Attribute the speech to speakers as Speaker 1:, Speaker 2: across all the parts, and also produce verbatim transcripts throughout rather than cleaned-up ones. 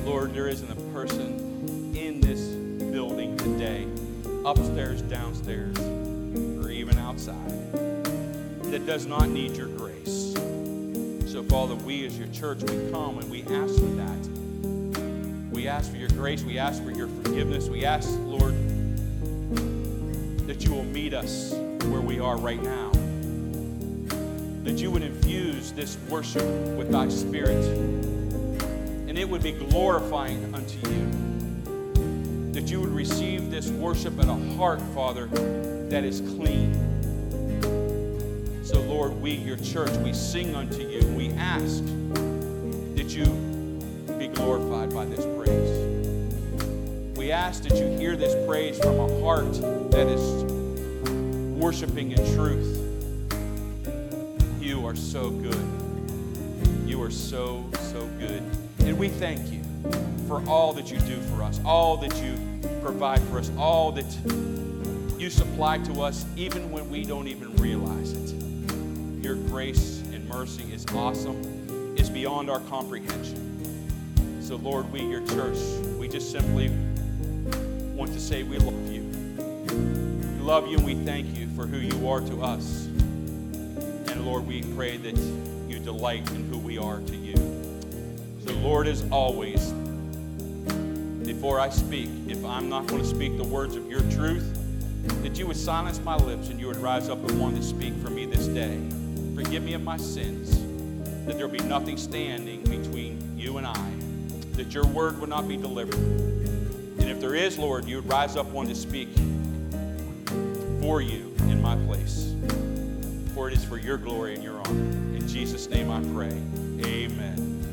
Speaker 1: Lord, there isn't a person in this building today, upstairs, downstairs, or even outside, that does not need your grace. So, Father, we as your church, we come and we ask for that. We ask for your grace. We ask for your forgiveness. We ask, Lord, that you will meet us where we are right now. That you would infuse this worship with thy Spirit, and it would be glorifying unto you. That you would receive this worship in a heart, Father, that is clean. So, Lord, we, your church, we sing unto you. We ask that you be glorified by this praise. We ask that you hear this praise from a heart that is worshiping in truth. You are so good. You are so, so good. And we thank you for all that you do for us, all that you provide for us, all that you supply to us, even when we don't even realize it. Your grace and mercy is awesome. It's beyond our comprehension. So, Lord, we, your church, we just simply want to say we love you. We love you and we thank you for who you are to us. And, Lord, we pray that you delight in who we are to you. So, Lord, as always, before I speak, if I'm not going to speak the words of your truth, that you would silence my lips and you would rise up and want to speak for me this day. Forgive me of my sins, that there will be nothing standing between you and I, that your word would not be delivered. And if there is, Lord, you would rise up one to speak for you in my place. For it is for your glory and your honor. In Jesus' name I pray. Amen.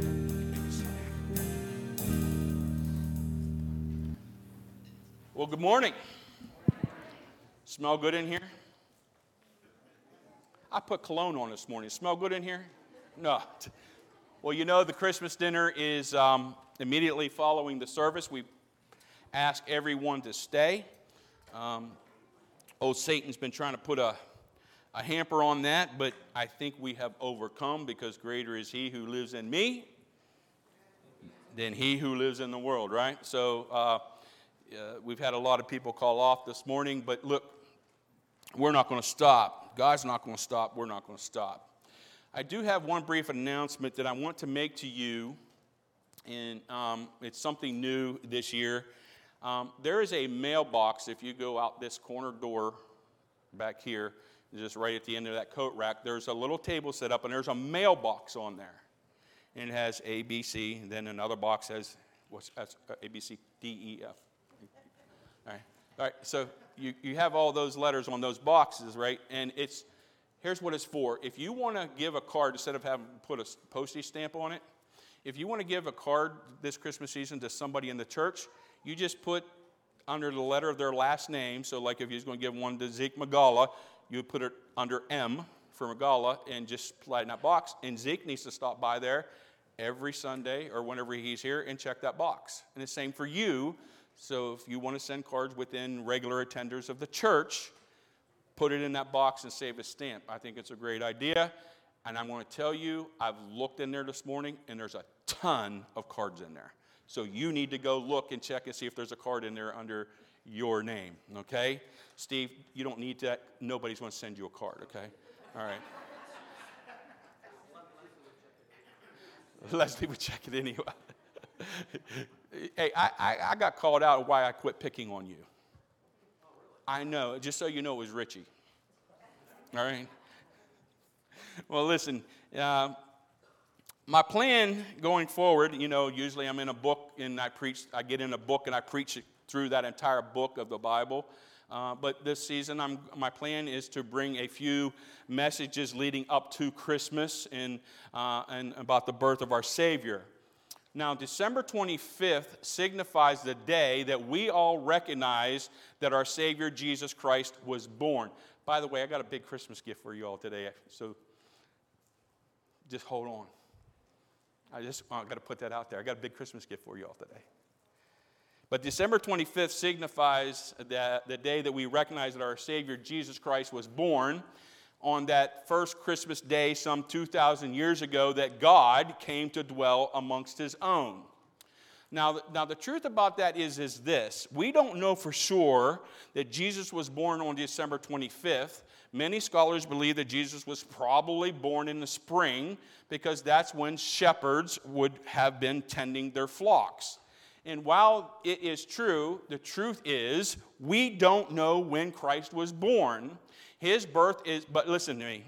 Speaker 1: Amen. Well, good morning. Smell good in here? I put cologne on this morning. Smell good in here? No. Well, you know, the Christmas dinner is um, immediately following the service. We ask everyone to stay. Um, old Satan's been trying to put a, a hamper on that, but I think we have overcome, because greater is he who lives in me than he who lives in the world, right? So uh, uh, we've had a lot of people call off this morning, but look, we're not going to stop. God's not going to stop. We're not going to stop. I do have one brief announcement that I want to make to you, and um, it's something new this year. Um, there is a mailbox. If you go out this corner door back here, just right at the end of that coat rack, there's a little table set up, and there's a mailbox on there. And it has A, B, C, and then another box has what's that's A, B, C, D, E, F. All right. All right, so you, you have all those letters on those boxes, right? And it's here's what it's for. If you want to give a card, instead of having to put a postage stamp on it, if you want to give a card this Christmas season to somebody in the church, you just put under the letter of their last name. So like if you're going to give one to Zeke Magala, you would put it under M for Magala and just slide in that box. And Zeke needs to stop by there every Sunday or whenever he's here and check that box. And the same for you. So if you want to send cards within regular attenders of the church, put it in that box and save a stamp. I think it's a great idea. And I'm going to tell you, I've looked in there this morning, and there's a ton of cards in there. So you need to go look and check and see if there's a card in there under your name, okay? Steve, you don't need that. Nobody's going to send you a card, okay? All right. Leslie would check it anyway. Hey, I, I, I got called out why I quit picking on you. I know. Just so you know, it was Richie. All right? Well, listen, uh, my plan going forward, you know, usually I'm in a book and I preach, I get in a book and I preach it through that entire book of the Bible. Uh, but this season, I'm, my plan is to bring a few messages leading up to Christmas and, uh, and about the birth of our Savior. Now, December twenty-fifth signifies the day that we all recognize that our Savior, Jesus Christ, was born. By the way, I got a big Christmas gift for you all today, so just hold on. I just oh, I got to put that out there. I got a big Christmas gift for you all today. But December twenty-fifth signifies that the day that we recognize that our Savior, Jesus Christ, was born. On that first Christmas day some two thousand years ago, that God came to dwell amongst his own. Now, now the truth about that is, is this. We don't know for sure that Jesus was born on December twenty-fifth. Many scholars believe that Jesus was probably born in the spring because that's when shepherds would have been tending their flocks. And while it is true, the truth is we don't know when Christ was born. His birth is, but listen to me,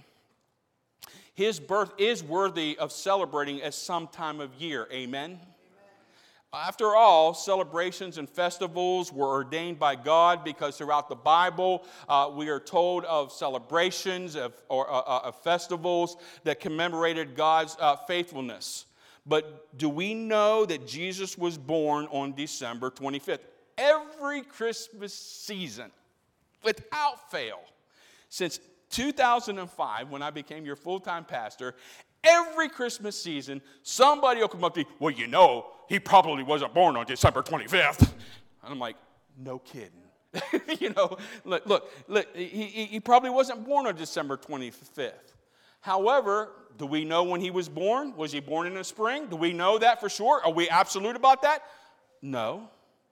Speaker 1: his birth is worthy of celebrating at some time of year. Amen? After all, celebrations and festivals were ordained by God because throughout the Bible, uh, we are told of celebrations, of, or, uh, uh, of festivals that commemorated God's uh, faithfulness. But do we know that Jesus was born on December twenty-fifth? Every Christmas season, without fail, since two thousand five, when I became your full-time pastor, every Christmas season, somebody will come up to you, well, you know, he probably wasn't born on December twenty-fifth. And I'm like, no kidding. you know, look, look, look he, he, he probably wasn't born on December twenty-fifth. However, do we know when he was born? Was he born in the spring? Do we know that for sure? Are we absolute about that? No.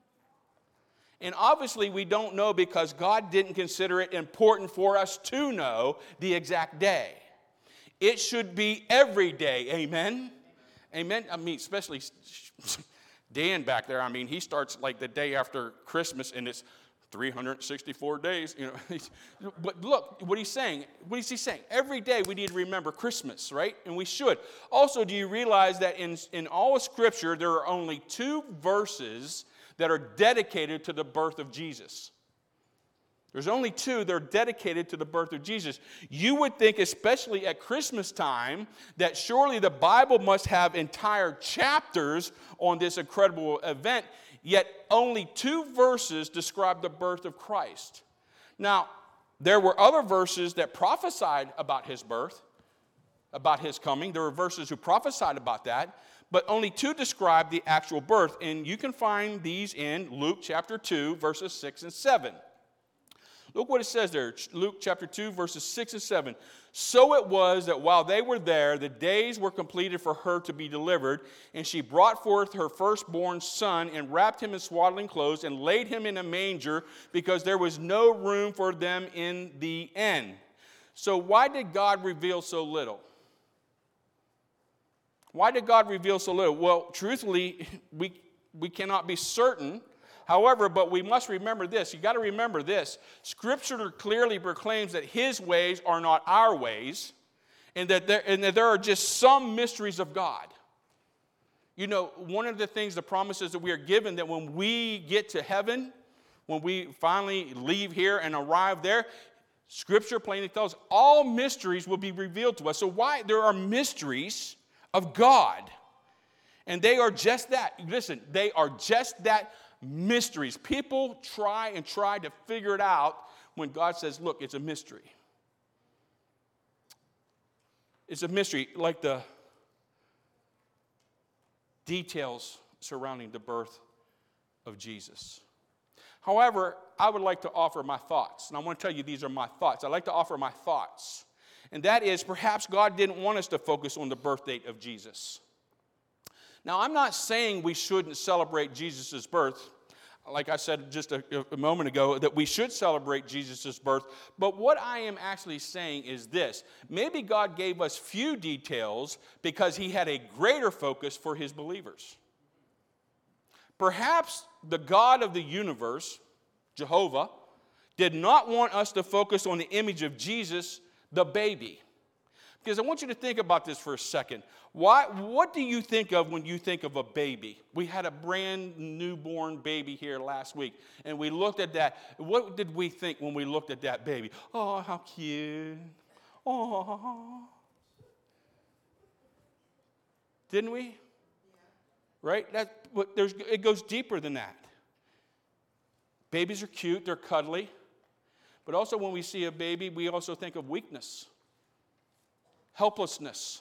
Speaker 1: And obviously we don't know because God didn't consider it important for us to know the exact day. It should be every day. Amen? Amen? I mean, especially Dan back there. I mean, he starts like the day after Christmas, and it's three hundred sixty-four days. You know, but look, what he's saying. What is he saying? Every day we need to remember Christmas, right? And we should. Also, do you realize that in, in all of Scripture, there are only two verses that are dedicated to the birth of Jesus? There's only two that are dedicated to the birth of Jesus. You would think, especially at Christmas time, that surely the Bible must have entire chapters on this incredible event, yet only two verses describe the birth of Christ. Now, there were other verses that prophesied about his birth, about his coming. There were verses who prophesied about that, but only two describe the actual birth, and you can find these in Luke chapter two, verses six and seven. Look what it says there, Luke chapter two, verses six and seven. So it was that while they were there, the days were completed for her to be delivered, and she brought forth her firstborn son and wrapped him in swaddling clothes and laid him in a manger because there was no room for them in the inn. So why did God reveal so little? Why did God reveal so little? Well, truthfully, we, we cannot be certain. However, but we must remember this. You've got to remember this. Scripture clearly proclaims that his ways are not our ways, and that there, and that there are just some mysteries of God. You know, one of the things, the promises that we are given, that when we get to heaven, when we finally leave here and arrive there, Scripture plainly tells us all mysteries will be revealed to us. So why? There are mysteries of God, and they are just that. Listen, they are just that. Mysteries. People try and try to figure it out when God says, look, it's a mystery. It's a mystery, like the details surrounding the birth of Jesus. However, I would like to offer my thoughts, and I want to tell you these are my thoughts. I'd like to offer my thoughts, and that is perhaps God didn't want us to focus on the birth date of Jesus. Now, I'm not saying we shouldn't celebrate Jesus' birth. Like I said just a, a moment ago, that we should celebrate Jesus' birth. But what I am actually saying is this. Maybe God gave us few details because he had a greater focus for his believers. Perhaps the God of the universe, Jehovah, did not want us to focus on the image of Jesus, the baby. Because I want you to think about this for a second. Why, what do you think of when you think of a baby? We had a brand newborn baby here last week, and we looked at that. What did we think when we looked at that baby? Oh, how cute. Oh. Didn't we? Right? That, there's, it goes deeper than that. Babies are cute, they're cuddly. But also when we see a baby, we also think of weakness, helplessness,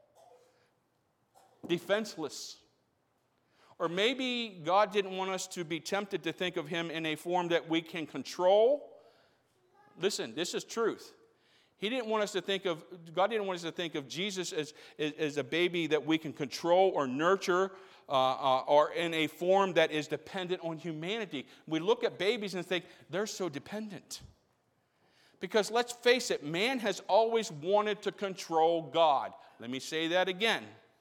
Speaker 1: defenseless. Or maybe God didn't want us to be tempted to think of him in a form that we can control. Listen, this is truth. He didn't want us to think of, God didn't want us to think of Jesus as, as, as a baby that we can control or nurture uh, uh, or in a form that is dependent on humanity. We look at babies and think, they're so dependent. Because let's face it, man has always wanted to control God. Let me say that again.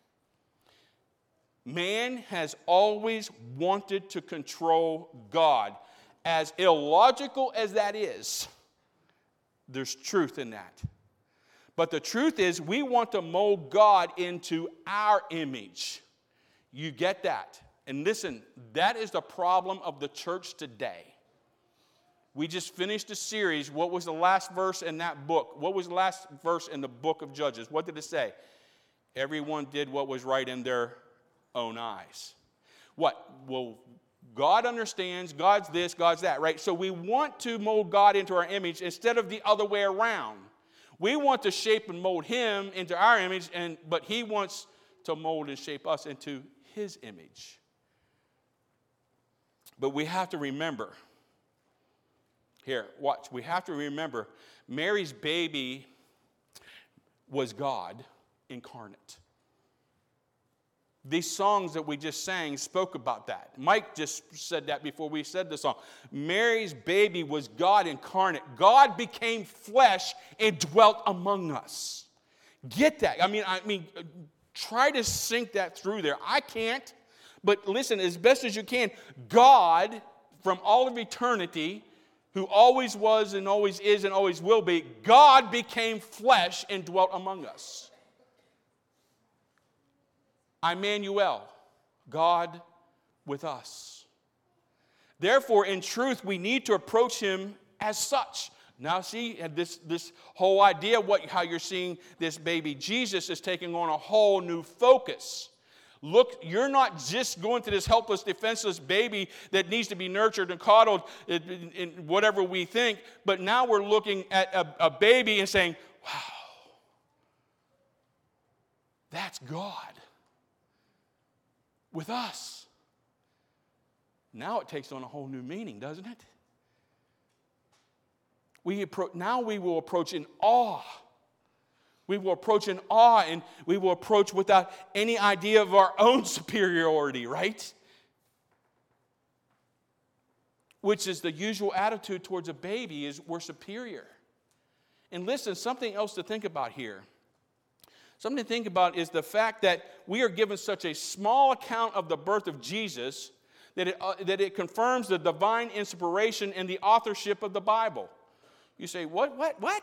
Speaker 1: Man has always wanted to control God. As illogical as that is, there's truth in that. But the truth is, we want to mold God into our image. You get that? And listen, that is the problem of the church today. We just finished a series. What was the last verse in that book? What was the last verse in the book of Judges? What did it say? Everyone did what was right in their own eyes. What? Well, God understands, God's this, God's that, right? So we want to mold God into our image instead of the other way around. We want to shape and mold him into our image, and but he wants to mold and shape us into his image. But we have to remember, here, watch, we have to remember, Mary's baby was God incarnate. These songs that we just sang spoke about that. Mike just said that before we said the song. Mary's baby was God incarnate. God became flesh and dwelt among us. Get that? I mean, I mean, try to sink that through there. I can't, but listen, as best as you can, God, from all of eternity, who always was and always is and always will be, God became flesh and dwelt among us. Immanuel, God with us. Therefore, in truth, we need to approach him as such. Now see, this, this whole idea, what, how you're seeing this baby Jesus is taking on a whole new focus. Look, you're not just going to this helpless, defenseless baby that needs to be nurtured and coddled in, in, in whatever we think, but now we're looking at a, a baby and saying, wow, that's God with us. Now it takes on a whole new meaning, doesn't it? We appro- now we will approach in awe. We will approach in awe, and we will approach without any idea of our own superiority, right? Which is the usual attitude towards a baby, is we're superior. And listen, something else to think about here. Something to think about is the fact that we are given such a small account of the birth of Jesus that it, uh, that it confirms the divine inspiration and the authorship of the Bible. You say, what, what, what?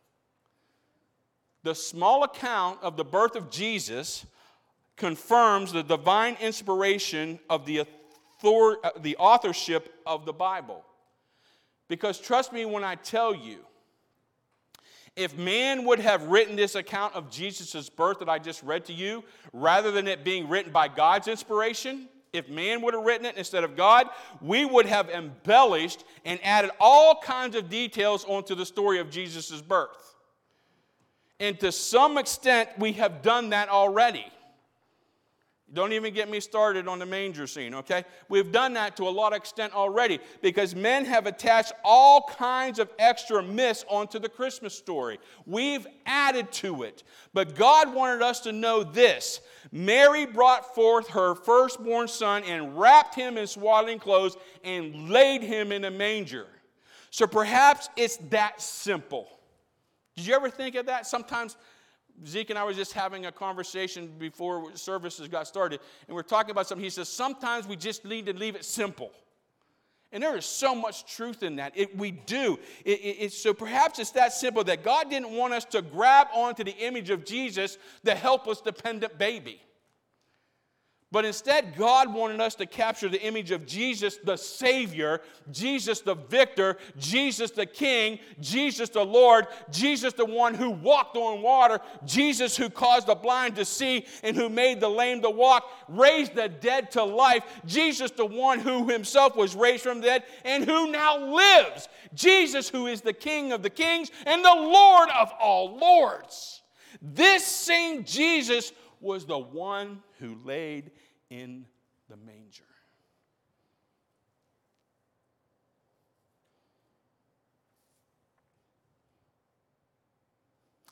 Speaker 1: The small account of the birth of Jesus confirms the divine inspiration of the, author, uh, the authorship of the Bible. Because trust me when I tell you, if man would have written this account of Jesus' birth that I just read to you, rather than it being written by God's inspiration, if man would have written it instead of God, we would have embellished and added all kinds of details onto the story of Jesus' birth. And to some extent, we have done that already. Don't even get me started on the manger scene, okay? We've done that to a lot of extent already because men have attached all kinds of extra myths onto the Christmas story. We've added to it. But God wanted us to know this. Mary brought forth her firstborn son and wrapped him in swaddling clothes and laid him in a manger. So perhaps it's that simple. Did you ever think of that? Sometimes Zeke and I were just having a conversation before services got started, and we're talking about something. He says, sometimes we just need to leave it simple. And there is so much truth in that. It, we do. It, it, it, so perhaps it's that simple that God didn't want us to grab onto the image of Jesus, the helpless, dependent baby. But instead, God wanted us to capture the image of Jesus, the Savior, Jesus, the victor, Jesus, the King, Jesus, the Lord, Jesus, the one who walked on water, Jesus, who caused the blind to see and who made the lame to walk, raised the dead to life, Jesus, the one who himself was raised from the dead and who now lives, Jesus, who is the King of the kings and the Lord of all lords. This same Jesus was the one who laid in the manger.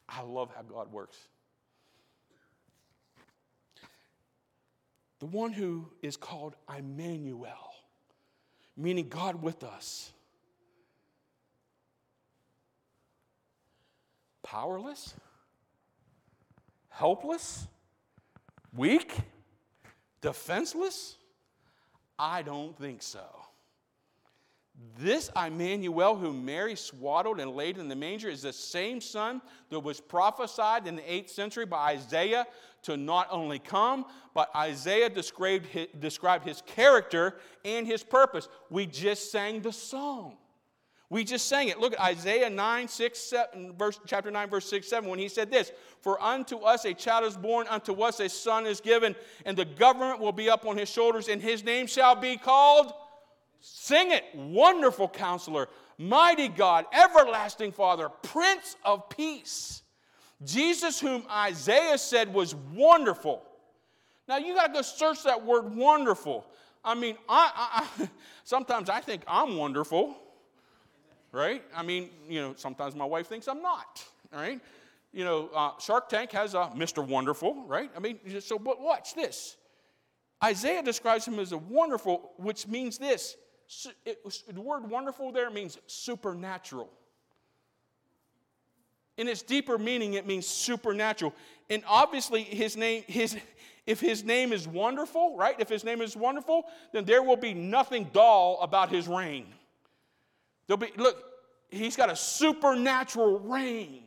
Speaker 1: I love how God works. The one who is called Emmanuel, meaning God with us. Powerless? Helpless? Weak? Defenseless? I don't think so. This Emmanuel whom Mary swaddled and laid in the manger is the same son that was prophesied in the eighth century by Isaiah to not only come, but Isaiah described his, described his character and his purpose. We just sang the song. We just sang it. Look at Isaiah nine, six, seven, verse, chapter nine, verse six, seven, when he said this, "For unto us a child is born, unto us a son is given, and the government will be up on his shoulders, and his name shall be called," sing it, "Wonderful Counselor, Mighty God, Everlasting Father, Prince of Peace." Jesus, whom Isaiah said was wonderful. Now, you got to go search that word wonderful. I mean, I, I, I, sometimes I think I'm wonderful, right? I mean, you know, sometimes my wife thinks I'm not, right? You know, uh, Shark Tank has a Mister Wonderful, right? I mean, so but watch this. Isaiah describes him as a wonderful, which means this. It, the word wonderful there means supernatural. In its deeper meaning, it means supernatural. And obviously, his name, his, if his name is wonderful, right? If his name is wonderful, then there will be nothing dull about his reign. There'll be, look, he's got a supernatural reign.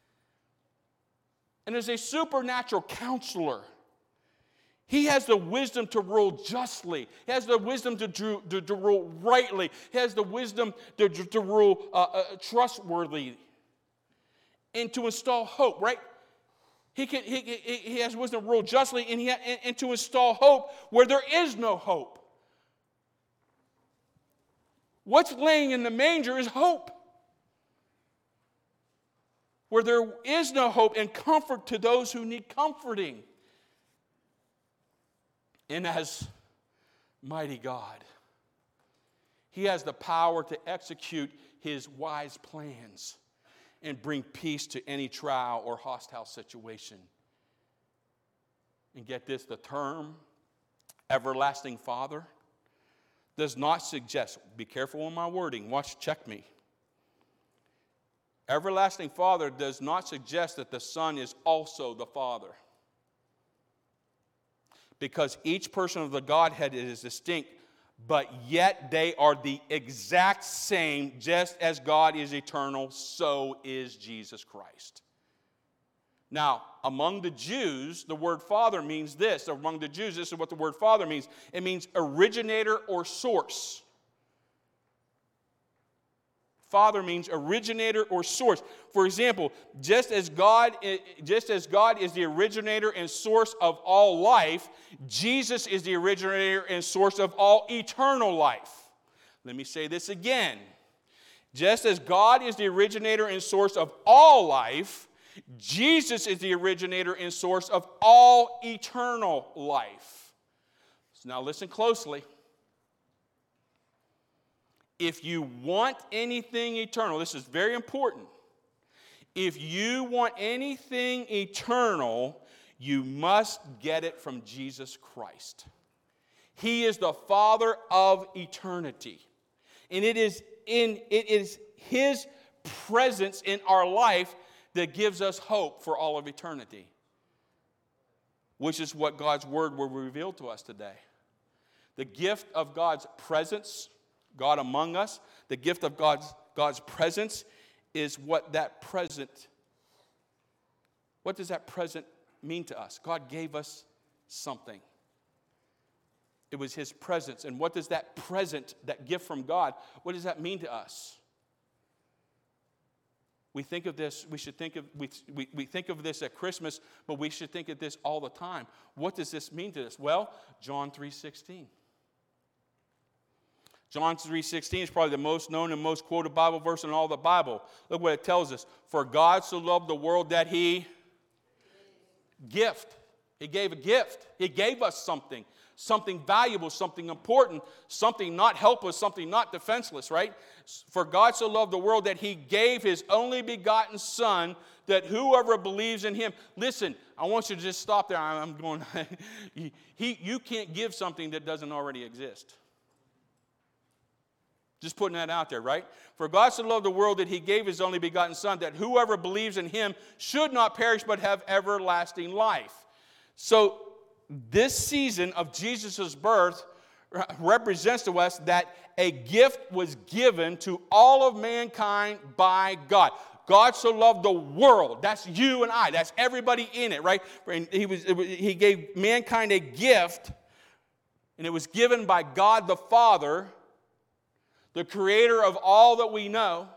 Speaker 1: And as a supernatural counselor, he has the wisdom to rule justly. He has the wisdom to, to, to, to rule rightly. He has the wisdom to, to, to rule uh, uh, trustworthy. And to install hope, right? He, can, he, he, he has wisdom to rule justly and, he, and, and to install hope where there is no hope. What's laying in the manger is hope. Where there is no hope and comfort to those who need comforting. And as mighty God, he has the power to execute his wise plans and bring peace to any trial or hostile situation. And get this, the term everlasting Father does not suggest, be careful in my wording, watch, check me. Everlasting Father does not suggest that the Son is also the Father. Because each person of the Godhead is distinct, but yet they are the exact same. Just as God is eternal, so is Jesus Christ. Now, among the Jews, the word Father means this. Among the Jews, this is what the word Father means. It means originator or source. Father means originator or source. For example, just as God, just as God is the originator and source of all life, Jesus is the originator and source of all eternal life. Let me say this again. Just as God is the originator and source of all life, Jesus is the originator and source of all eternal life. So now listen closely. If you want anything eternal, this is very important. If you want anything eternal, you must get it from Jesus Christ. He is the Father of eternity. And it is in it is his presence in our life that gives us hope for all of eternity. Which is what God's word will reveal to us today. The gift of God's presence, God among us, the gift of God's, God's presence is what that present, what does that present mean to us? God gave us something. It was his presence. And what does that present, that gift from God, what does that mean to us? We think of this, we should think of, we, we, we think of this at Christmas, but we should think of this all the time. What does this mean to us? Well, John three sixteen. John three sixteen is probably the most known and most quoted Bible verse in all the Bible. Look what it tells us. For God so loved the world that he gift. He gave a gift. He gave us something. Something valuable, something important, something not helpless, something not defenseless, right? For God so loved the world that he gave his only begotten Son, that whoever believes in him, listen, I want you to just stop there. I'm going, he, you can't give something that doesn't already exist. Just putting that out there, right? For God so loved the world that he gave his only begotten Son, that whoever believes in him should not perish but have everlasting life. So this season of Jesus' birth represents to us that a gift was given to all of mankind by God. God so loved the world. That's you and I. That's everybody in it, right? And he, was, he gave mankind a gift, and it was given by God the Father, the creator of all that we know.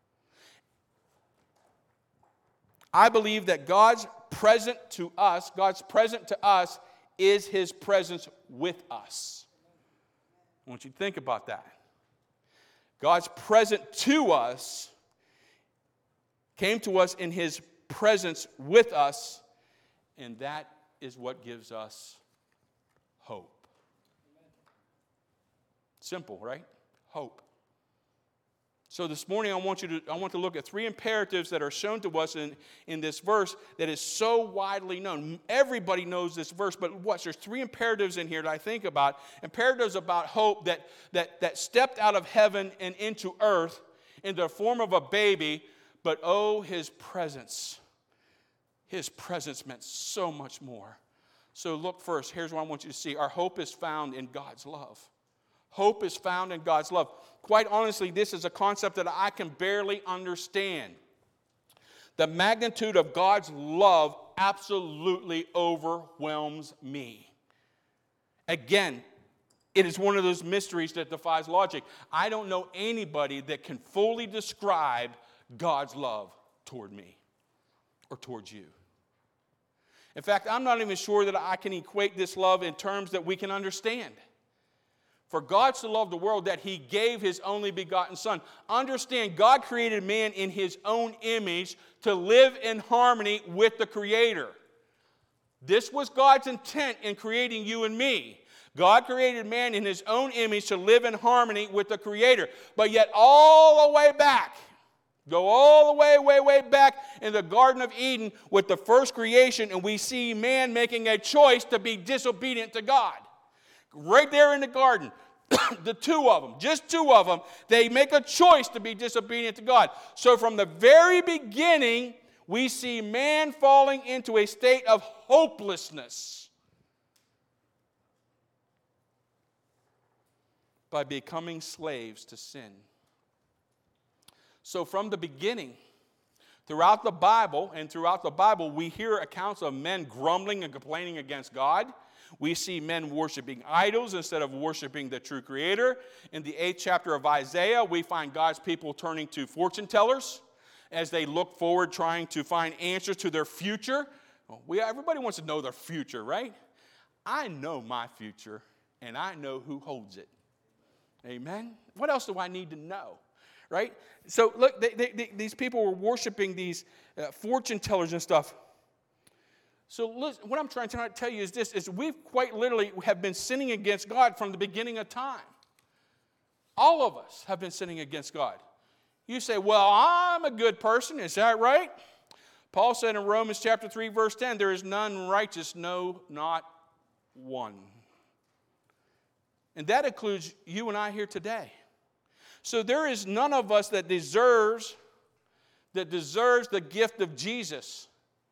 Speaker 1: I believe that God's present to us, God's present to us is his presence with us. I want you to think about that. God's present to us came to us in his presence with us, and that is what gives us hope. Simple, right? Hope. So this morning I want you to I want to look at three imperatives that are shown to us in, in this verse that is so widely known. Everybody knows this verse, but watch, there's three imperatives in here that I think about. Imperatives about hope that, that, that stepped out of heaven and into earth in the form of a baby, but oh, his presence. His presence meant so much more. So look first, here's what I want you to see. Our hope is found in God's love. Hope is found in God's love. Quite honestly, this is a concept that I can barely understand. The magnitude of God's love absolutely overwhelms me. Again, it is one of those mysteries that defies logic. I don't know anybody that can fully describe God's love toward me or towards you. In fact, I'm not even sure that I can equate this love in terms that we can understand. For God so loved the world that he gave his only begotten Son. Understand, God created man in his own image to live in harmony with the Creator. This was God's intent in creating you and me. God created man in his own image to live in harmony with the Creator. But yet all the way back, go all the way, way, way back in the Garden of Eden with the first creation, and we see man making a choice to be disobedient to God. Right there in the garden, the two of them, just two of them, they make a choice to be disobedient to God. So from the very beginning, we see man falling into a state of hopelessness by becoming slaves to sin. So from the beginning, throughout the Bible, and throughout the Bible, we hear accounts of men grumbling and complaining against God. We see men worshiping idols instead of worshiping the true Creator. In the eighth chapter of Isaiah, we find God's people turning to fortune tellers as they look forward, trying to find answers to their future. We, everybody wants to know their future, right? I know my future, and I know who holds it. Amen? What else do I need to know? Right? So look, they, they, they, these people were worshiping these uh, fortune tellers and stuff. So listen, what I'm trying to tell you is this, is we've quite literally have been sinning against God from the beginning of time. All of us have been sinning against God. You say, well, I'm a good person. Is that right? Paul said in Romans chapter three, verse ten, there is none righteous, no, not one. And that includes you and I here today. So there is none of us that deserves, that deserves the gift of Jesus.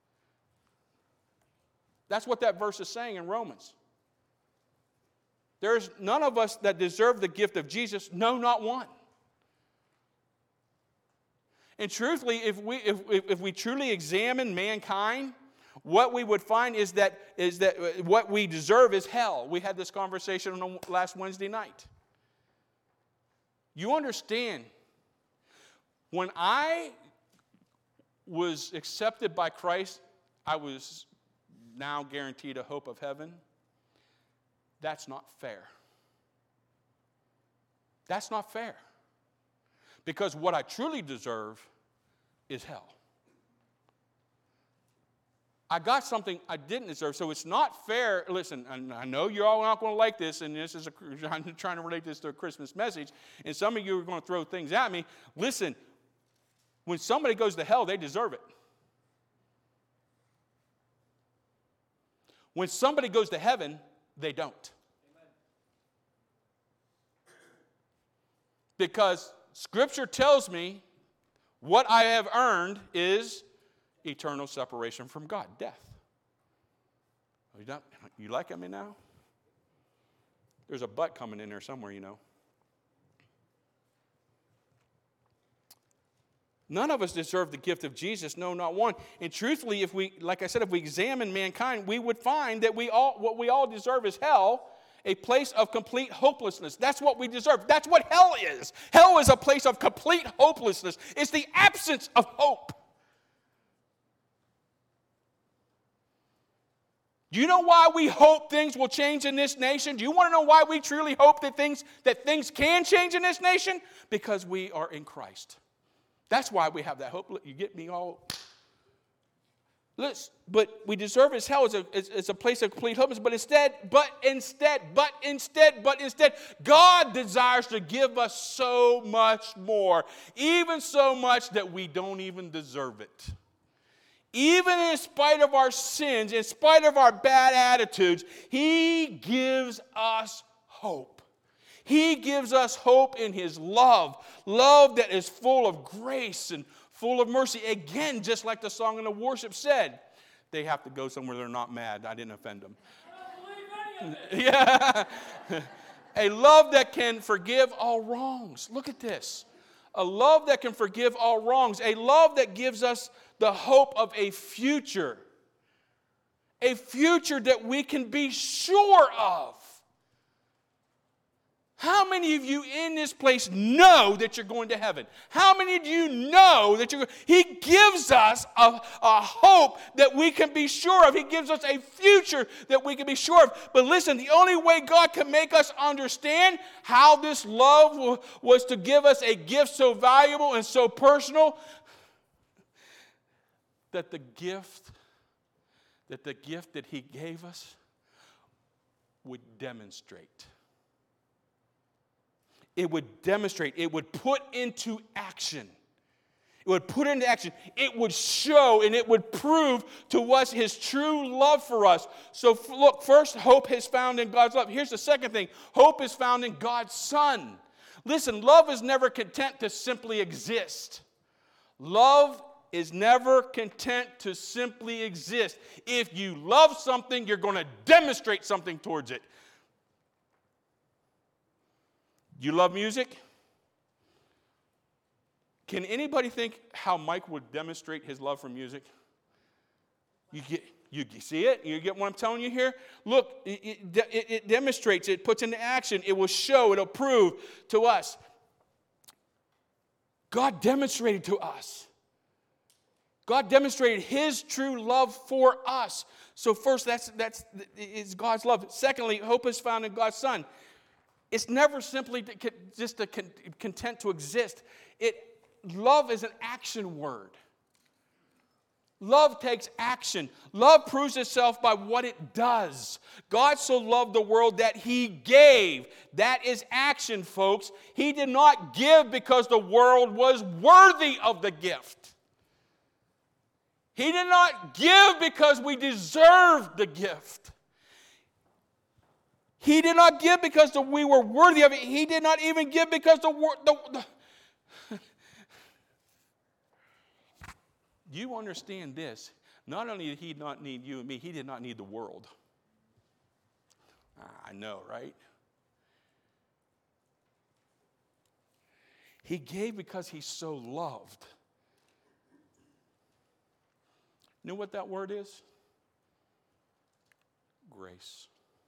Speaker 1: That's what that verse is saying in Romans. There's none of us that deserve the gift of Jesus, no, not one. And truthfully, if we if, if we truly examine mankind, what we would find is that is that what we deserve is hell. We had this conversation on last Wednesday night. You understand, when I was accepted by Christ, I was now guaranteed a hope of heaven. That's not fair. That's not fair. Because what I truly deserve is hell. I got something I didn't deserve, so it's not fair. Listen, I know you're all not going to like this, and this is a, I'm trying to relate this to a Christmas message, and some of you are going to throw things at me. Listen, when somebody goes to hell, they deserve it. When somebody goes to heaven, they don't. Because Scripture tells me what I have earned is eternal separation from God, death. You, not, you like me now? There's a but coming in there somewhere, you know. None of us deserve the gift of Jesus, no, not one. And truthfully, if we, like I said, if we examine mankind, we would find that we all, what we all deserve is hell, a place of complete hopelessness. That's what we deserve. That's what hell is. Hell is a place of complete hopelessness. It's the absence of hope. Do you know why we hope things will change in this nation? Do you want to know why we truly hope that things, that things can change in this nation? Because we are in Christ. That's why we have that hope. Look, you get me all... Let's, but we deserve as hell. It's a, it's, it's a place of complete hopelessness. But instead, but instead, but instead, but instead, God desires to give us so much more. Even so much that we don't even deserve it. Even in spite of our sins, in spite of our bad attitudes, He gives us hope. He gives us hope in His love. Love that is full of grace and full of mercy. Again, just like the song in the worship said, they have to go somewhere they're not mad. I didn't offend them. Yeah. A love that can forgive all wrongs. Look at this. A love that can forgive all wrongs. A love that gives us the hope of a future. A future that we can be sure of. How many of you in this place know that you're going to heaven? How many of you know that you're going? He gives us a, a hope that we can be sure of. He gives us a future that we can be sure of. But listen, the only way God can make us understand how this love was to give us a gift so valuable and so personal, that the gift, that the gift that He gave us would demonstrate. It would demonstrate. It would put into action. It would put into action. It would show and it would prove to us His true love for us. So look, first, hope is found in God's love. Here's the second thing. Hope is found in God's Son. Listen, love is never content to simply exist. Love is never content to simply exist. If you love something, you're going to demonstrate something towards it. You love music? Can anybody think how Mike would demonstrate his love for music? You get, you see it? You get what I'm telling you here? Look, it, it, it demonstrates, it puts into action, it will show, it'll prove to us. God demonstrated to us. God demonstrated His true love for us. So first, that's, that's is God's love. Secondly, hope is found in God's Son. It's never simply to, just to content to exist. It, love is an action word. Love takes action. Love proves itself by what it does. God so loved the world that He gave. That is action, folks. He did not give because the world was worthy of the gift. He did not give because we deserved the gift. He did not give because the, we were worthy of it. He did not even give because the... the, the you understand this. Not only did He not need you and me, He did not need the world. I know, right? He gave because He so loved. You know what that word is? Grace.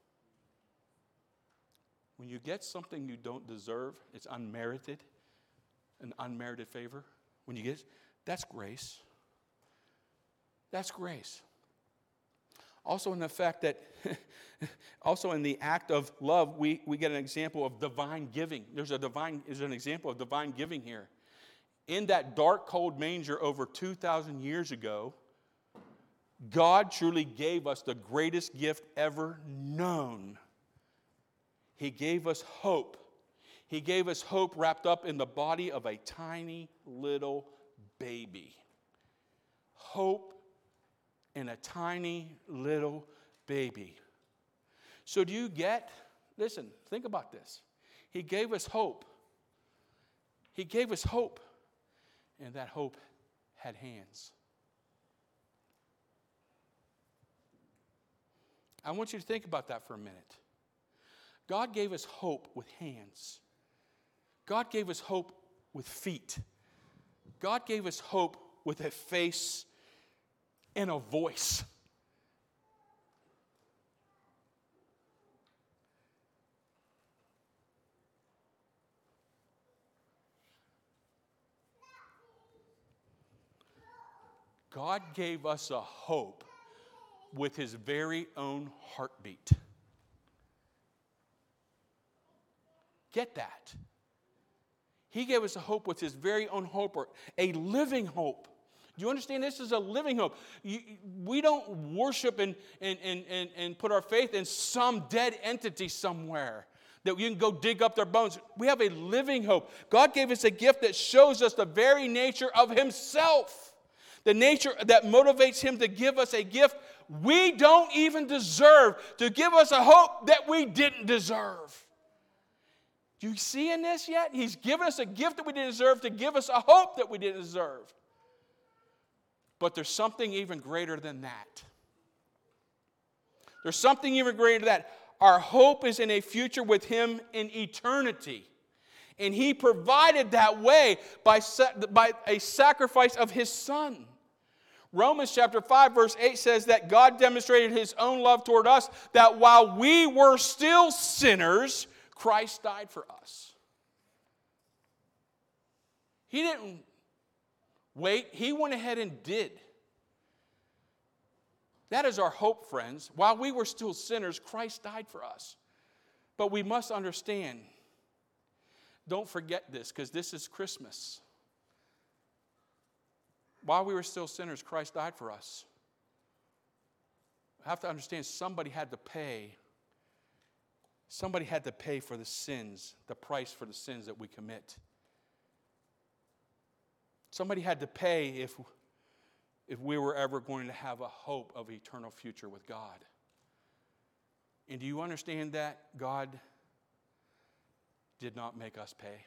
Speaker 1: When you get something you don't deserve, it's unmerited, an unmerited favor. When you get, that's grace. That's grace. Also in the fact that, also in the act of love, we, we get an example of divine giving. There's a divine, there's an example of divine giving here. In that dark, cold manger over two thousand years ago, God truly gave us the greatest gift ever known. He gave us hope. He gave us hope wrapped up in the body of a tiny little baby. Hope in a tiny little baby. So do you get, listen, think about this. He gave us hope. He gave us hope. And that hope had hands. I want you to think about that for a minute. God gave us hope with hands. God gave us hope with feet. God gave us hope with a face and a voice. God gave us a hope with his very own heartbeat. Get that? He gave us a hope with his very own hope, or a living hope. Do you understand? This is a living hope. You, we don't worship and, and, and, and, and put our faith in some dead entity somewhere that you can go dig up their bones. We have a living hope. God gave us a gift that shows us the very nature of himself. The nature that motivates him to give us a gift we don't even deserve, to give us a hope that we didn't deserve. Do you see in this yet? He's given us a gift that we didn't deserve to give us a hope that we didn't deserve. But there's something even greater than that. There's something even greater than that. Our hope is in a future with him in eternity. And he provided that way by, by a sacrifice of his son. Romans chapter five verse eight says that God demonstrated his own love toward us, that while we were still sinners, Christ died for us. He didn't wait. He went ahead and did. That is our hope, friends. While we were still sinners, Christ died for us. But we must understand, don't forget this, because this is Christmas. While we were still sinners, Christ died for us. I have to understand, somebody had to pay. Somebody had to pay for the sins, the price for the sins that we commit. Somebody had to pay if, if we were ever going to have a hope of eternal future with God. And do you understand that God did not make us pay?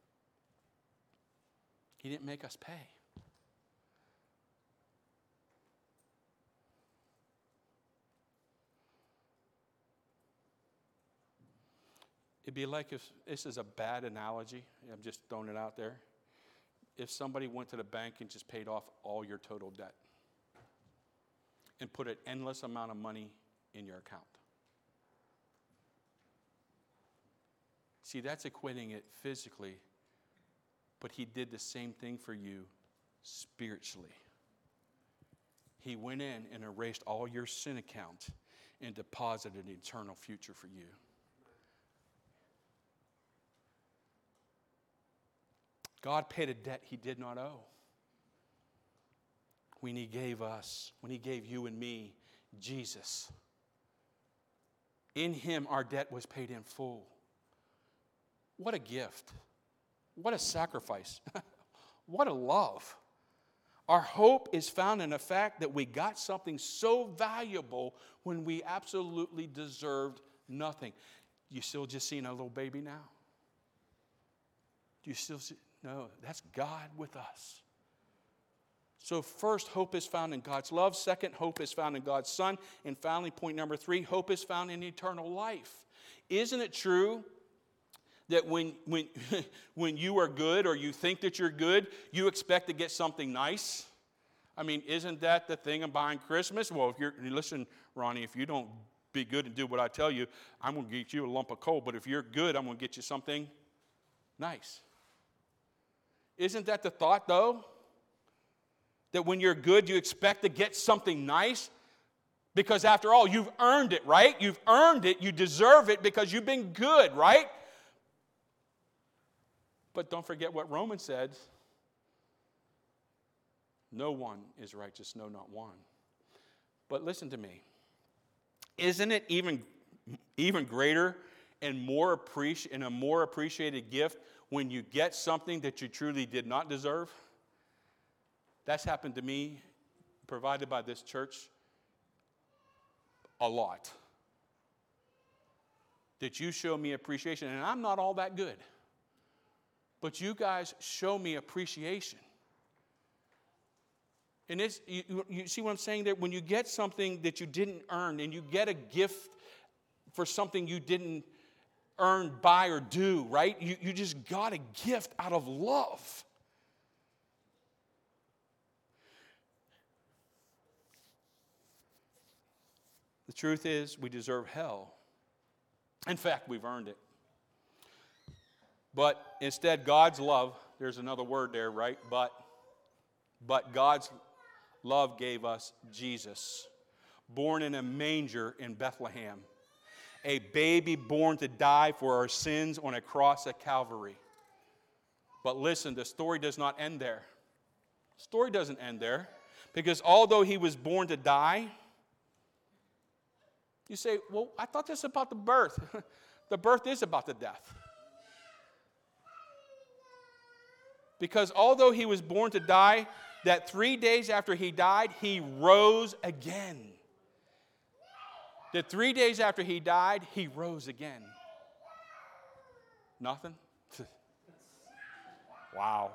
Speaker 1: He didn't make us pay. It'd be like if, this is a bad analogy, I'm just throwing it out there. If somebody went to the bank and just paid off all your total debt and put an endless amount of money in your account. See, that's equating it physically, but he did the same thing for you spiritually. He went in and erased all your sin account and deposited an eternal future for you. God paid a debt he did not owe. When he gave us, when he gave you and me Jesus. In him our debt was paid in full. What a gift. What a sacrifice. What a love. Our hope is found in the fact that we got something so valuable when we absolutely deserved nothing. You still just seeing a little baby now? Do you still see? No, that's God with us. So first, hope is found in God's love. Second, hope is found in God's Son. And finally, point number three, hope is found in eternal life. Isn't it true that when, when, when you are good or you think that you're good, you expect to get something nice? I mean, isn't that the thing of buying Christmas? Well, if you're, listen, Ronnie, if you don't be good and do what I tell you, I'm going to get you a lump of coal. But if you're good, I'm going to get you something nice. Isn't that the thought, though? That when you're good, you expect to get something nice? Because after all, you've earned it, right? You've earned it. You deserve it because you've been good, right? But don't forget what Romans said. No one is righteous, no, not one. But listen to me. Isn't it even, even greater and more appreci- and a more appreciated gift when you get something that you truly did not deserve? That's happened to me, provided by this church, a lot. That you show me appreciation. And I'm not all that good. But you guys show me appreciation. And it's, you, you see what I'm saying there? When you get something that you didn't earn and you get a gift for something you didn't earn, buy, or do, right? You, you just got a gift out of love. The truth is, we deserve hell. In fact, we've earned it. But instead, God's love, there's another word there, right? But, but God's love gave us Jesus, born in a manger in Bethlehem, a baby born to die for our sins on a cross at Calvary. But listen, the story does not end there. The story doesn't end there, because although he was born to die, you say, well, I thought this was about the birth. The birth is about the death. Because although he was born to die, that three days after he died, he rose again. That three days after he died, he rose again. Nothing? Wow.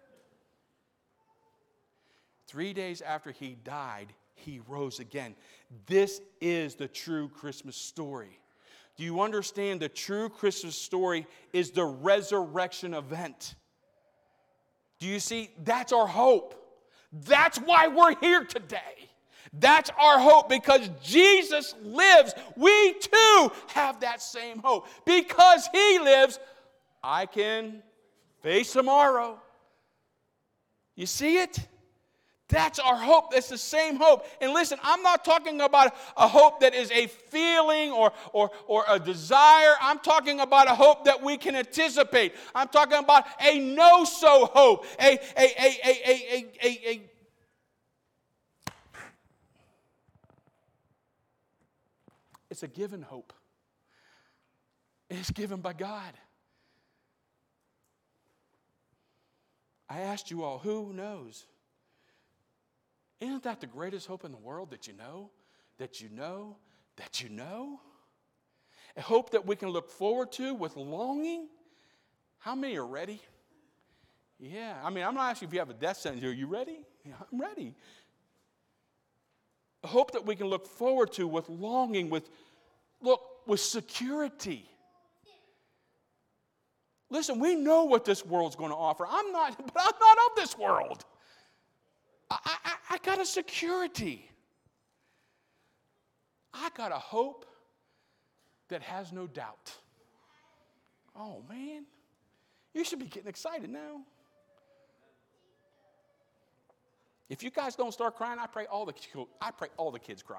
Speaker 1: Three days after he died, he rose again. This is the true Christmas story. Do you understand? The true Christmas story is the resurrection event. Do you see? That's our hope. That's why we're here today. That's our hope, because Jesus lives. We too have that same hope. Because he lives, I can face tomorrow. You see it? That's our hope. That's the same hope. And listen, I'm not talking about a hope that is a feeling or, or, or a desire. I'm talking about a hope that we can anticipate. I'm talking about a no-so hope. A, a, a, a, a, a, a, a It's a given hope. It's given by God. I asked you all, who knows? Isn't that the greatest hope in the world, that you know, that you know, that you know? A hope that we can look forward to with longing? How many are ready? Yeah, I mean, I'm not asking if you have a death sentence. Are you ready? Yeah, I'm ready. A hope that we can look forward to with longing, with, look, with security. Listen, we know what this world's going to offer. I'm not, but I'm not of this world. I, I, I got a security. I got a hope that has no doubt. Oh, man. You should be getting excited now. If you guys don't start crying, I pray all the, I pray all the kids cry.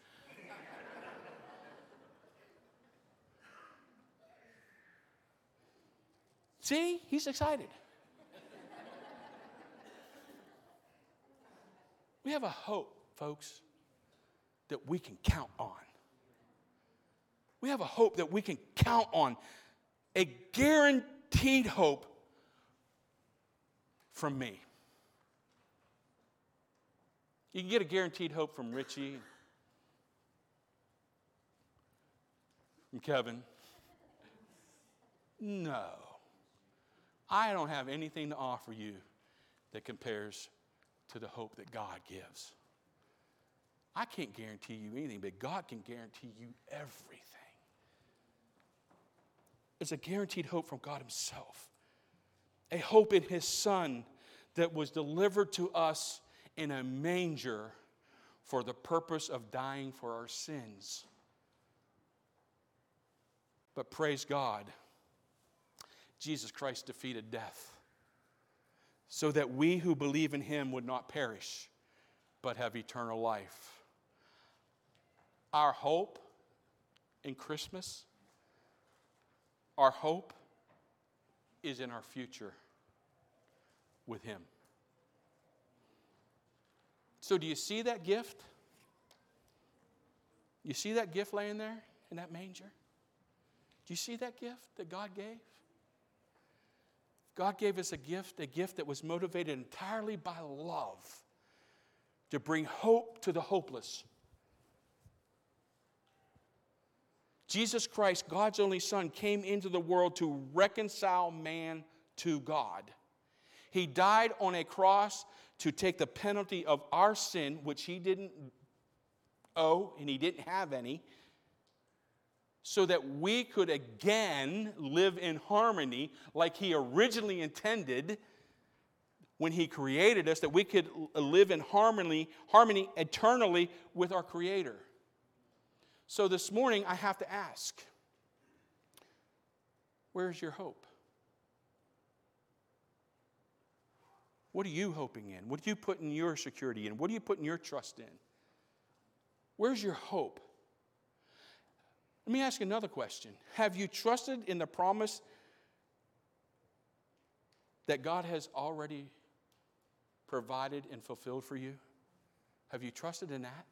Speaker 1: See? He's excited. We have a hope, folks, that we can count on. We have a hope that we can count on. A guaranteed hope from me. You can get a guaranteed hope from Richie, from Kevin. No. I don't have anything to offer you that compares to the hope that God gives. I can't guarantee you anything, but God can guarantee you everything. It's a guaranteed hope from God himself. A hope in his Son that was delivered to us in a manger for the purpose of dying for our sins. But praise God, Jesus Christ defeated death so that we who believe in him would not perish, but have eternal life. Our hope in Christmas, our hope is in our future with him. So do you see that gift? You see that gift laying there in that manger? Do you see that gift that God gave? God gave us a gift, a gift that was motivated entirely by love to bring hope to the hopeless. Jesus Christ, God's only Son, came into the world to reconcile man to God. He died on a cross to take the penalty of our sin, which he didn't owe and he didn't have any, so that we could again live in harmony like he originally intended when he created us, that we could live in harmony, harmony eternally with our Creator. So this morning I have to ask, where's your hope? What are you hoping in? What are you putting your security in? What are you putting your trust in? Where's your hope? Let me ask you another question. Have you trusted in the promise that God has already provided and fulfilled for you? Have you trusted in that?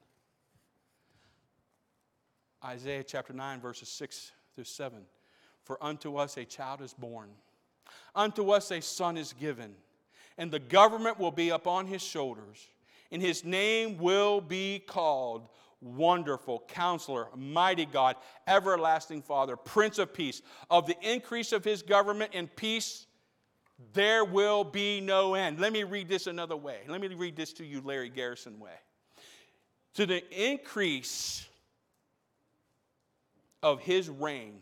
Speaker 1: Isaiah chapter nine, verses six through seven. For unto us a child is born, unto us a son is given, and the government will be upon his shoulders, and his name will be called Wonderful Counselor, Mighty God, Everlasting Father, Prince of Peace. Of the increase of his government and peace, there will be no end. Let me read this another way. Let me read this to you, Larry Garrison way. To the increase of his reign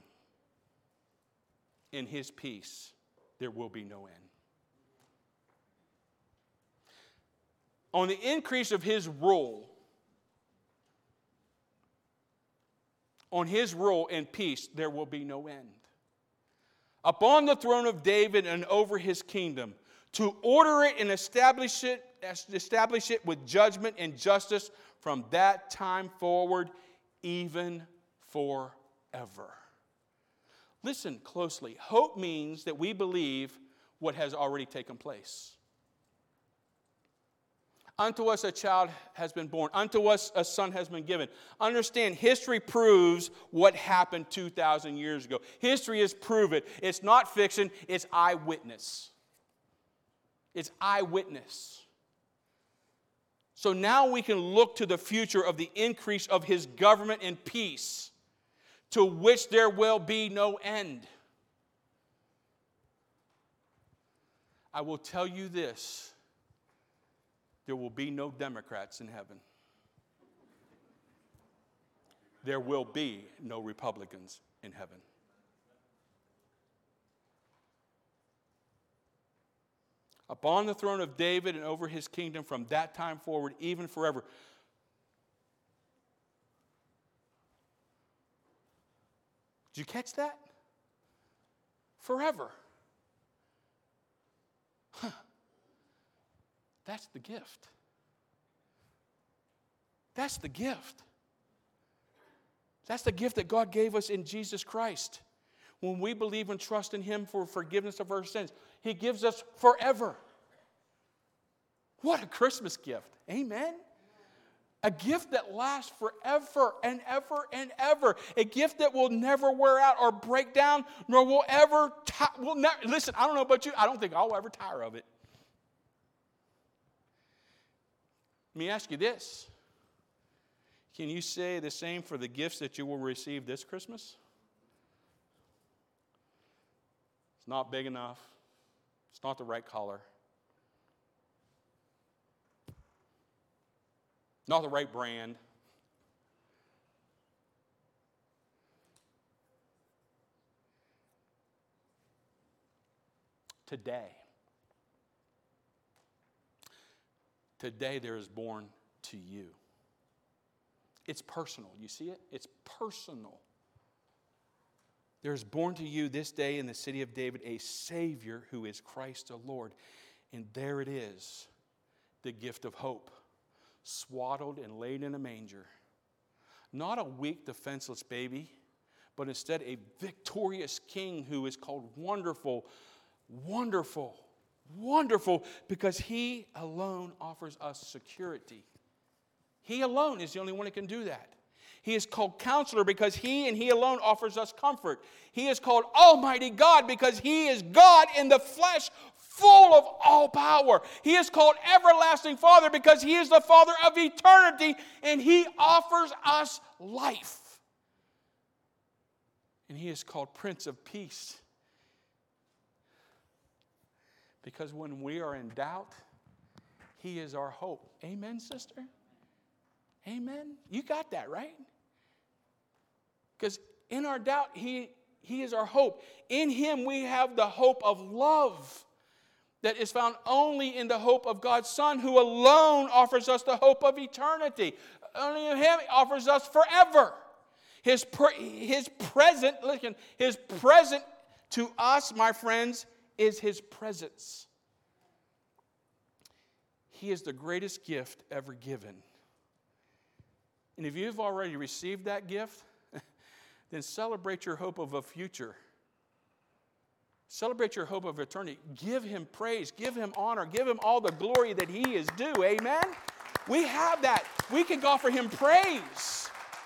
Speaker 1: in his peace, there will be no end. On the increase of his rule, on his rule and peace, there will be no end. Upon the throne of David and over his kingdom, to order it and establish it, establish it with judgment and justice from that time forward, even forever. Listen closely. Hope means that we believe what has already taken place. Unto us a child has been born. Unto us a son has been given. Understand, history proves what happened two thousand years ago. History has proven it. It's not fiction, it's eyewitness. It's eyewitness. So now we can look to the future of the increase of his government and peace, to which there will be no end. I will tell you this. There will be no Democrats in heaven. There will be no Republicans in heaven. Upon the throne of David and over his kingdom from that time forward, even forever. Did you catch that? Forever. Huh. That's the gift. That's the gift. That's the gift that God gave us in Jesus Christ. When we believe and trust in him for forgiveness of our sins, he gives us forever. What a Christmas gift. Amen? A gift that lasts forever and ever and ever. A gift that will never wear out or break down, nor will ever, ti- will never, listen, I don't know about you, I don't think I'll ever tire of it. Let me ask you this. Can you say the same for the gifts that you will receive this Christmas? It's not big enough. It's not the right color. Not the right brand. Today. Today there is born to you. It's personal. You see it? It's personal. There is born to you this day in the city of David a Savior who is Christ the Lord. And there it is, the gift of hope, swaddled and laid in a manger. Not a weak, defenseless baby, but instead a victorious king who is called Wonderful, Wonderful, Wonderful, because he alone offers us security. He alone is the only one who can do that. He is called Counselor because he and he alone offers us comfort. He is called Almighty God because he is God in the flesh, full of all power. He is called Everlasting Father because he is the Father of eternity and he offers us life. And he is called Prince of Peace. Because when we are in doubt, he is our hope. Amen, sister? Amen? You got that, right? Because in our doubt, he, he is our hope. In him we have the hope of love that is found only in the hope of God's Son, who alone offers us the hope of eternity. Only in him offers us forever. His, pre- his present, listen, his present to us, my friends, is his presence. He is the greatest gift ever given. And if you've already received that gift, then celebrate your hope of a future. Celebrate your hope of eternity. Give him praise. Give him honor. Give him all the glory that he is due. Amen? We have that. We can offer him praise.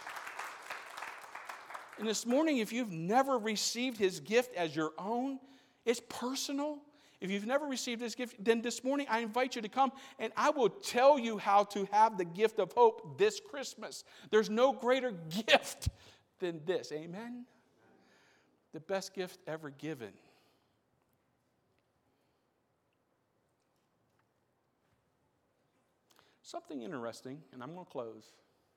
Speaker 1: And this morning, if you've never received his gift as your own, it's personal. If you've never received this gift, then this morning I invite you to come and I will tell you how to have the gift of hope this Christmas. There's no greater gift than this. Amen? The best gift ever given. Something interesting, and I'm going to close.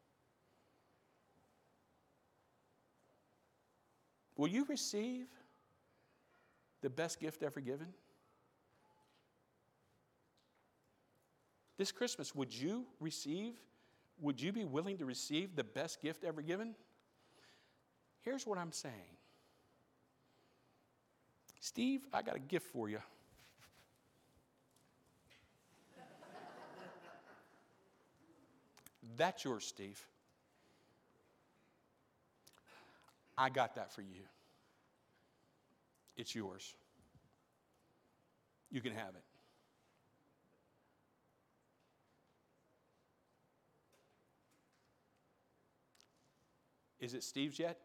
Speaker 1: Will you receive the best gift ever given? This Christmas, would you receive, would you be willing to receive the best gift ever given? Here's what I'm saying. Steve, I got a gift for you. That's yours, Steve. I got that for you. It's yours. You can have it. Is it Steve's yet?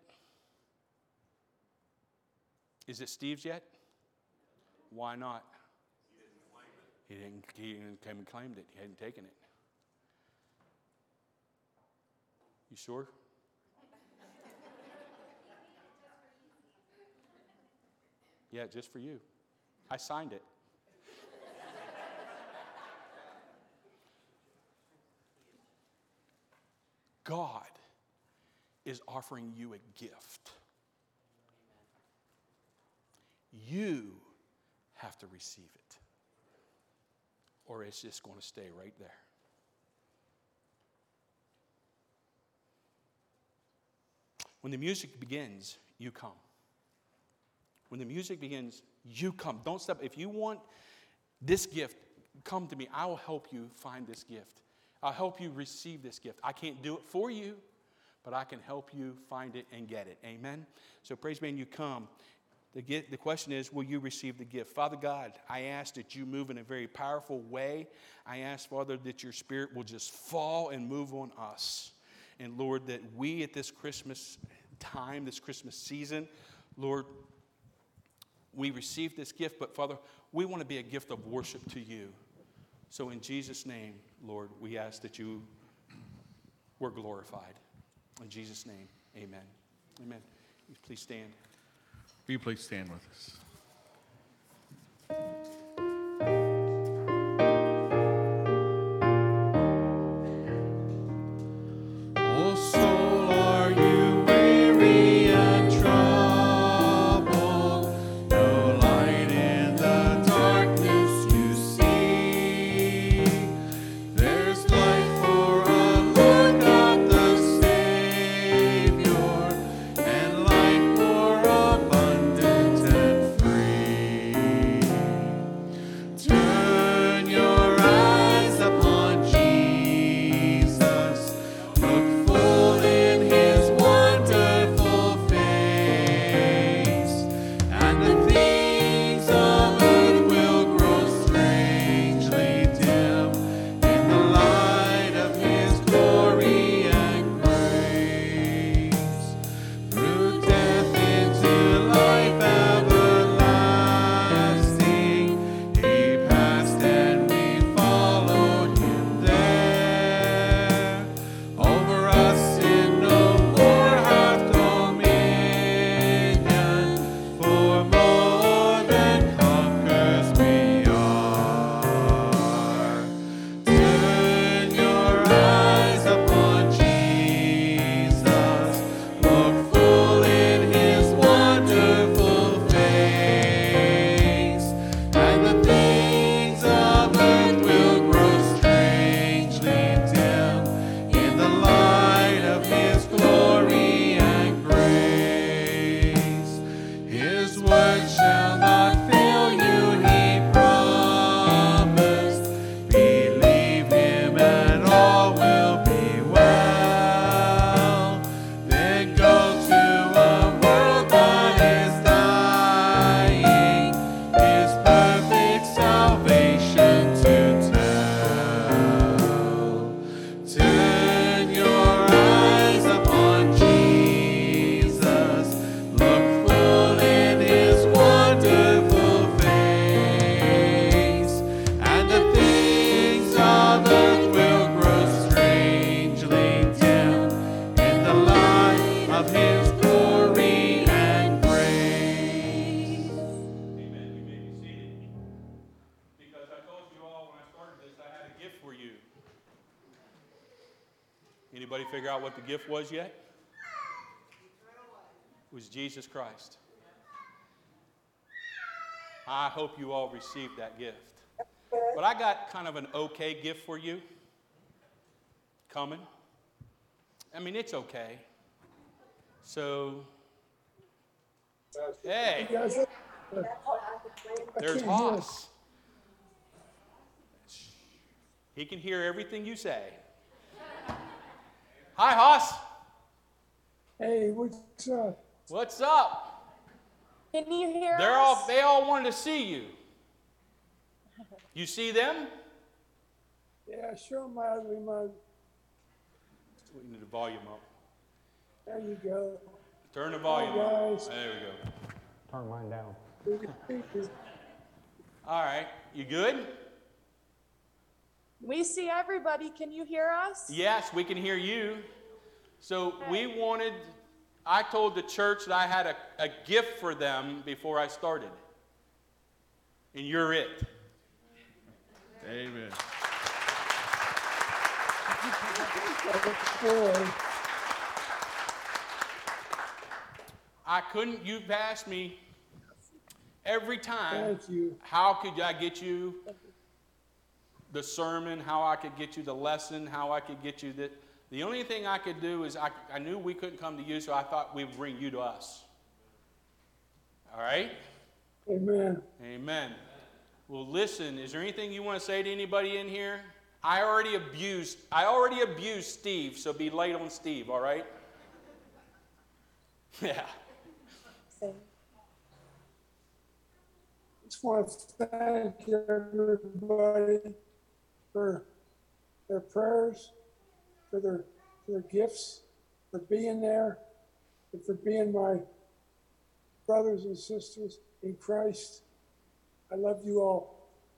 Speaker 1: Is it Steve's yet? Why not? He didn't, he didn't come and claimed it. He hadn't taken it. You sure? Yeah, just for you. I signed it. God is offering you a gift. You have to receive it, or it's just going to stay right there. When the music begins, you come. When the music begins, you come. Don't stop. If you want this gift, come to me. I will help you find this gift. I'll help you receive this gift. I can't do it for you, but I can help you find it and get it. Amen? So praise be, and you come. The, get, the question is, will you receive the gift? Father God, I ask that you move in a very powerful way. I ask, Father, that your Spirit will just fall and move on us. And Lord, that we at this Christmas time, this Christmas season, Lord, we receive this gift, but Father, we want to be a gift of worship to you. So in Jesus' name, Lord, we ask that you were glorified. In Jesus' name, amen. Amen. Please stand.
Speaker 2: Will you please stand with us? word shall not fail you, he promised. Believe him and all will be well. Then go to a world that is dying, his perfect salvation to tell. Turn your eyes upon Jesus, look full in his wonderful face, and the things of earth will grow strangely dim in the light of his glory and grace.
Speaker 1: Amen. You may be seated. Because I told you all when I started this, I had a gift for you. Anybody figure out what the gift was yet? It was Jesus Christ. I hope you all received that gift. But I got kind of an okay gift for you coming. I mean, it's okay. So, hey, there's Hoss. He can hear everything you say. Hi, Hoss.
Speaker 3: Hey, what's up?
Speaker 1: What's up?
Speaker 4: Can you hear
Speaker 1: They're
Speaker 4: us?
Speaker 1: all, they all wanted to see you. You see them?
Speaker 3: Yeah, show my ugly mug.
Speaker 1: We need the volume up.
Speaker 3: There you go.
Speaker 1: Turn the volume
Speaker 3: Hi,
Speaker 1: up.
Speaker 3: guys.
Speaker 1: There we go.
Speaker 5: Turn mine down.
Speaker 3: We can speak this.
Speaker 1: All right. You good?
Speaker 4: We see everybody. Can you hear us?
Speaker 1: Yes, we can hear you. So we wanted, I told the church that I had a, a gift for them before I started. And you're it.
Speaker 2: Amen.
Speaker 3: Boy,
Speaker 1: I couldn't, you've asked me every time,
Speaker 3: thank you.
Speaker 1: how could I get you the sermon, how I could get you the lesson, how I could get you the, the only thing I could do is I, I knew we couldn't come to you, so I thought we would bring you to us. All right?
Speaker 3: Amen.
Speaker 1: Amen. Well, listen, is there anything you want to say to anybody in here? I already abused, I already abused Steve, so be light on Steve, all right? Yeah.
Speaker 4: Same.
Speaker 3: Just want to thank everybody for their prayers, for their, for their gifts, for being there, and for being my brothers and sisters in Christ. I love you all.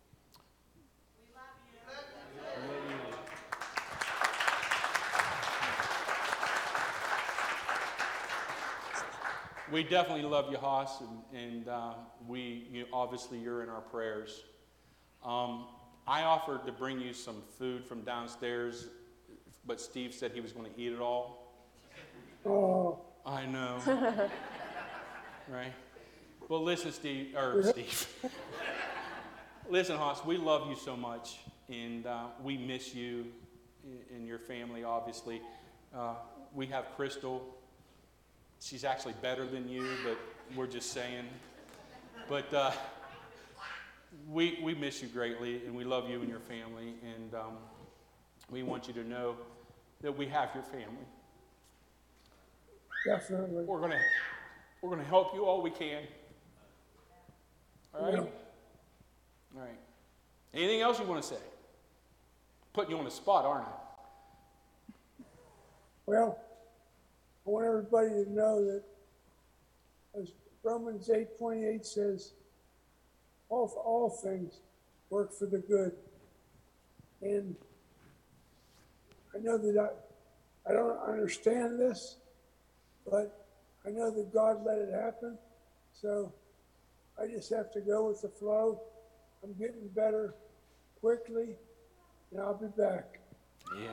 Speaker 1: We definitely love you, Haas, and, and uh, we you, obviously you're in our prayers. Um, I offered to bring you some food from downstairs, but Steve said he was going to eat it all.
Speaker 3: Oh,
Speaker 1: I know, right? Well, listen, Steve, or Steve. Listen, Haas, we love you so much, and uh, we miss you and your family, obviously. Uh, we have Crystal. She's actually better than you, but we're just saying. But uh, we, we miss you greatly, and we love you and your family, and um, we want you to know that we have your family.
Speaker 3: definitely.
Speaker 1: We're gonna we're gonna help you all we can. All right.
Speaker 3: Yeah.
Speaker 1: All right. Anything else you want to say? Putting you on the spot, aren't I?
Speaker 3: Well, I want everybody to know that as Romans eight twenty-eight says, all, all things work for the good. And I know that I, I don't understand this, but I know that God let it happen. So I just have to go with the flow. I'm getting better quickly, and I'll be back.
Speaker 1: Yeah.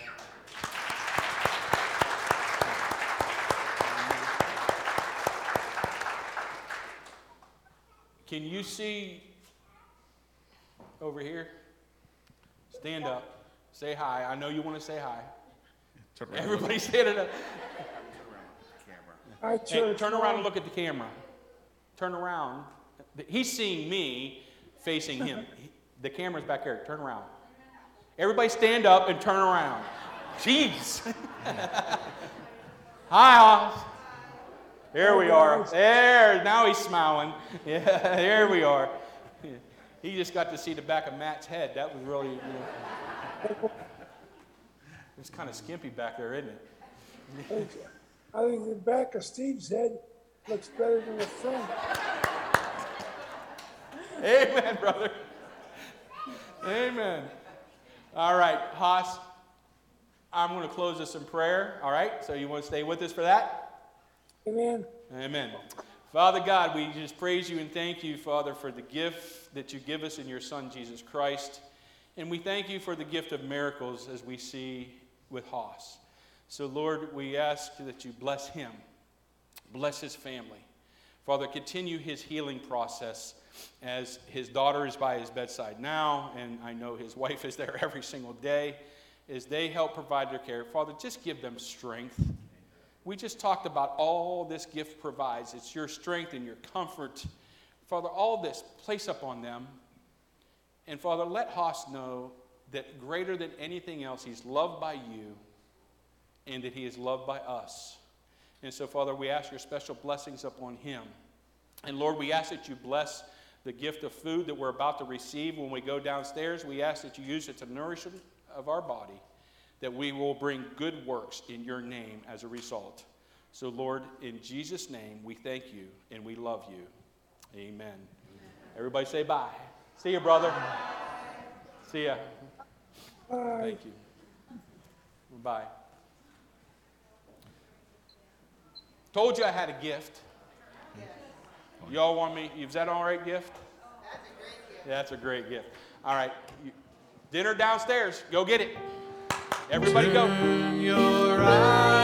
Speaker 1: Can you see over here? Stand up. Say hi. I know you want to say hi.
Speaker 2: Turn around.
Speaker 1: Everybody stand it up.
Speaker 2: Camera.
Speaker 3: Hi,
Speaker 1: Hey,
Speaker 3: church.
Speaker 1: turn around and look at the camera. turn around. He's seeing me facing him. The camera's back there. Turn around. Everybody stand up and turn around. Jeez. Hi, Hoss. There we are. There. Now he's smiling. Yeah, there we are. He just got to see the back of Matt's head. That was really, you know, it's kind of skimpy back there, isn't it?
Speaker 3: I think the back of Steve's head looks better than the front.
Speaker 1: Amen, brother. Amen. All right, Haas, I'm going to close this in prayer. All right, so you want to stay with us for that?
Speaker 3: Amen.
Speaker 1: Amen. Father God, we just praise you and thank you, Father, for the gift that you give us in your Son, Jesus Christ. And we thank you for the gift of miracles as we see with Haas. So, Lord, we ask that you bless him, bless his family. Father, continue his healing process as his daughter is by his bedside now, and I know his wife is there every single day, as they help provide their care. Father, just give them strength. We just talked about all this gift provides. It's your strength and your comfort. Father, all this, place upon them. And Father, let Haas know that greater than anything else, he's loved by you and that he is loved by us. And so, Father, we ask your special blessings upon him. And Lord, we ask that you bless the gift of food that we're about to receive when we go downstairs. We ask that you use it to nourish of our body, that we will bring good works in your name as a result. So, Lord, in Jesus' name, we thank you and we love you. Amen. Amen. Everybody say bye. See you, brother. See ya.
Speaker 3: Bye.
Speaker 1: Thank you. Bye. Told you I had a gift. Y'all want me? Is that all right gift? That's a great gift. Yeah, that's a great gift. All right. You, dinner downstairs. Go get it. Everybody go.
Speaker 2: Turn your eyes